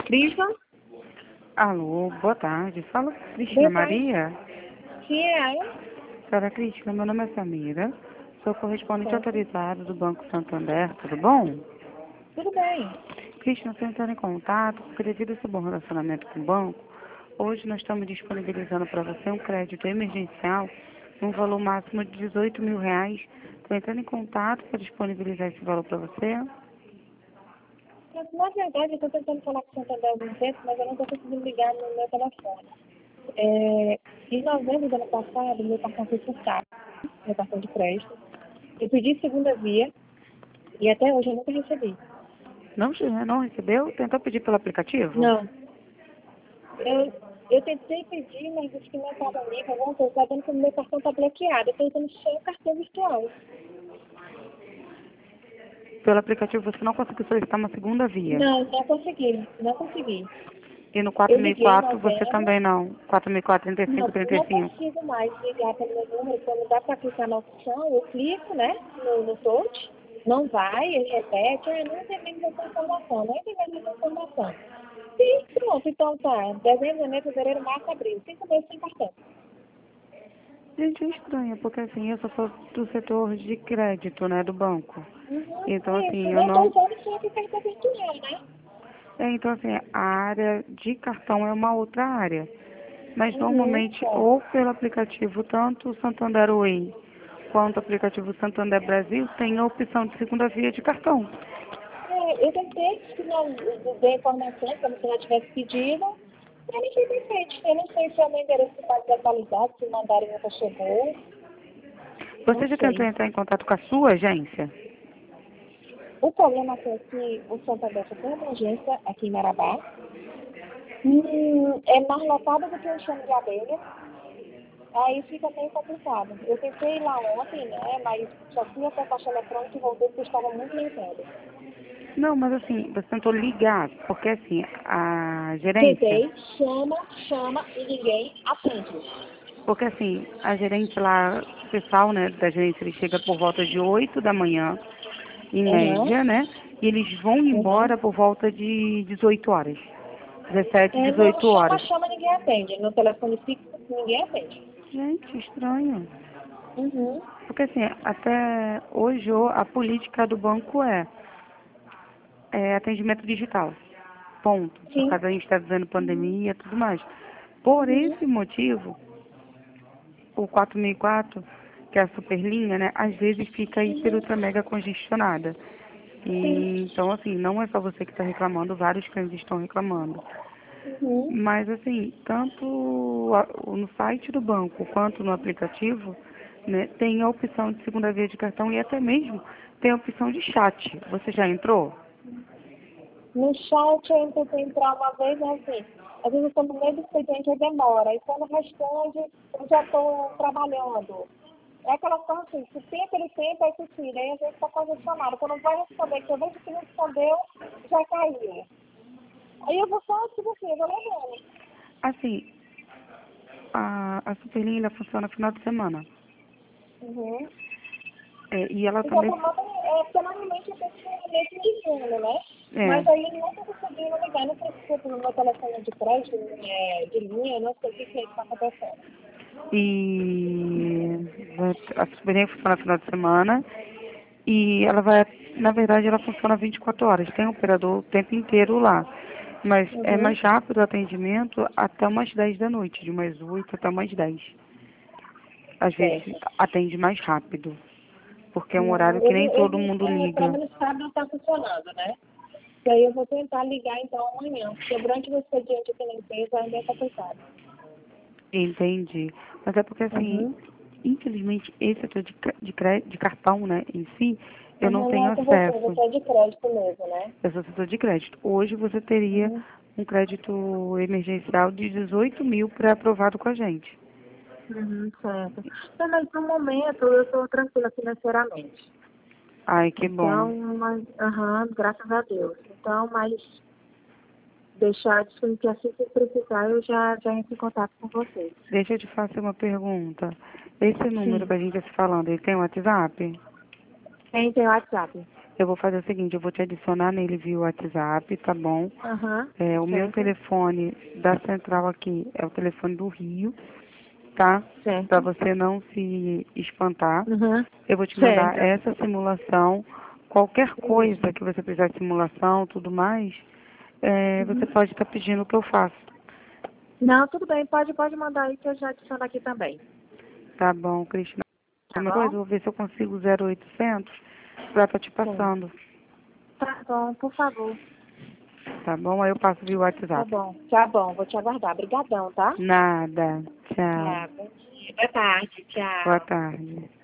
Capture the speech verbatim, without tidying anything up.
Crisma? Alô, boa tarde. Fala Cristina Maria. Quem é ela? Senhora Cristina, meu nome é Samira. Sou correspondente Certo. autorizado do Banco Santander, tudo bom? Tudo bem. Cristina, estou entrando em contato porque devido ao seu bom relacionamento com o banco, hoje nós estamos disponibilizando para você um crédito emergencial num valor máximo de dezoito mil reais. Estou entrando em contato para disponibilizar esse valor para você. Mas, na verdade, eu estou tentando falar com o Santander há algum tempo, mas eu não estou conseguindo ligar no meu telefone. É, em novembro do ano passado, meu cartão foi furtado, meu cartão de crédito. Eu pedi segunda via e até hoje eu nunca recebi. Não, não recebeu? Tentou pedir pelo aplicativo? Não. Eu, eu tentei pedir, mas disse que não estava livre. Alguma coisa, está dando que o meu cartão está bloqueado. Eu estou usando só o cartão virtual. Pelo aplicativo você não conseguiu solicitar uma segunda via. Não, não consegui. Não consegui. E no Eu liguei em quatrocentos e sessenta e quatro você novembro. também não. quatrocentos e sessenta e quatro, trinta e cinco, Não, trinta não e cinco. consigo mais ligar pelo meu número. Quando dá para clicar na opção, eu clico, né, no, no touch, não vai, ele repete, ah, não entendemos essa informação, não entendemos essa informação. E pronto, então tá, dezembro, janeiro, fevereiro, março, abril, cinco meses sem cartão. Gente, é estranho, porque assim, eu só sou do setor de crédito, né, do banco. Uhum, Então, isso, assim, eu não estou não... usando só o cartão virtual, né? É, então, assim, a área de cartão é uma outra área. Mas, Uhum, normalmente, certo. ou pelo aplicativo, tanto o Santander Way quanto o aplicativo Santander Brasil, tem a opção de segunda via de cartão. É, eu tentei que não dei informação, como se ela tivesse pedido, mas ninguém tem feito. Eu não sei se é o meu endereço que está desatualizado, se mandaram e nunca chegou. Você Não já tentou sei. entrar em contato com a sua agência? O problema é que o Santander tem uma agência aqui em Marabá. Hum, é mais lotado do que um chão de abelha. Aí fica meio complicado. Eu tentei ir lá ontem, né? Mas só fui até a caixa eletrônica e voltei porque estava muito lotado. Não, mas assim, você tentou ligar, porque assim, a gerência... Tentei, chama, chama e ninguém atende. Porque assim, a gerente lá, o pessoal, né, da gerência, ele chega por volta de oito da manhã, em Aham, média, né? E eles vão aham. embora por volta de dezoito horas. dezessete, É, não, dezoito chama, horas. chama, ninguém atende. No telefone fixo, ninguém atende. Gente, estranho. Uhum. Porque assim, até hoje o- a política do banco é, é atendimento digital. Ponto. Por Sim. causa da gente estar vivendo pandemia e tudo mais. Por Uhum. esse motivo, o quatro mil e quatro, que é a superlinha, né, às vezes fica hiper, Uhum. ultra, mega congestionada. Sim. E, então, assim, não é só você que está reclamando, vários clientes estão reclamando. Uhum. Mas, assim, tanto a- no site do banco quanto no aplicativo, né, tem a opção de segunda via de cartão e até mesmo tem a opção de chat. Você já entrou? No chat eu tentei entrar uma vez, mas assim, às vezes eu estou no meio do expediente e demora. E quando responde, eu já estou trabalhando. É aquela coisa assim, se tem aquele tempo, aí se tira, aí a gente está congestionado. Quando vai responder, que eu vejo que não respondeu, já caiu. Aí eu vou só, tipo assim, eu vou levando. Assim, a, a superlinha ela funciona no final de semana. Uhum. É, e ela Então, também... por nada, é, porque normalmente eu penso no mês de junho, né? É, Mas aí não estou conseguindo ligar, não sei se foi pelo meu telefone de crédito, é, de linha, não sei o que que está acontecendo. e a superlinha funciona no final de semana. E ela vai, na verdade, ela funciona vinte e quatro horas. Tem um operador o tempo inteiro lá. Mas é Uhum. mais rápido o atendimento até umas dez da noite, de umas oito até umas dez. Às vezes Certo. atende mais rápido, porque é um Hum, horário que eu, nem vou- eu, todo vou- mundo é, pelo liga. menos sábado não está funcionando, né? E aí eu vou tentar ligar então amanhã, porque durante o expediente aqui na empresa ainda é complicado. Entendi. Mas é porque assim, Uhum. infelizmente, esse setor de, cre- de, cre- de cartão, né, em si, eu não Uhum, não tenho é com você, acesso. você é de crédito mesmo, né? Eu sou setor de crédito. Hoje você teria Uhum. um crédito emergencial de dezoito mil pré-aprovado com a gente. Uhum, certo. Não, mas no momento eu estou tranquila financeiramente. Ai, que bom. Então, mas, aham, graças a Deus. Então, mas deixar de que assim que precisar, eu já, já entro em contato com vocês. Deixa eu te fazer uma pergunta. Esse número Sim. que a gente está se falando, ele tem WhatsApp? Tem, tem WhatsApp. Eu vou fazer o seguinte, eu vou te adicionar nele via WhatsApp, tá bom? Aham. É, o meu Certo. telefone da central aqui é o telefone do Rio, tá? Para Certo. você não se espantar. Uhum. Eu vou te mandar Certo. essa simulação. Qualquer coisa Isso. que você precisar de simulação, tudo mais, é, você Uhum. pode estar pedindo que eu faça. Não, tudo bem. Pode, pode mandar aí que eu já adiciono aqui também. Tá bom, Cristina. Tá Uma coisa, bom? eu vou ver se eu consigo zero oitocentos para estar te Sim. passando. Tá bom, por favor. Tá bom? Aí eu passo via Tá WhatsApp. bom. Tá bom, vou te aguardar. Obrigadão, tá? Nada. Tchau. Tá, bom dia. Boa tarde. Boa Tchau. tarde.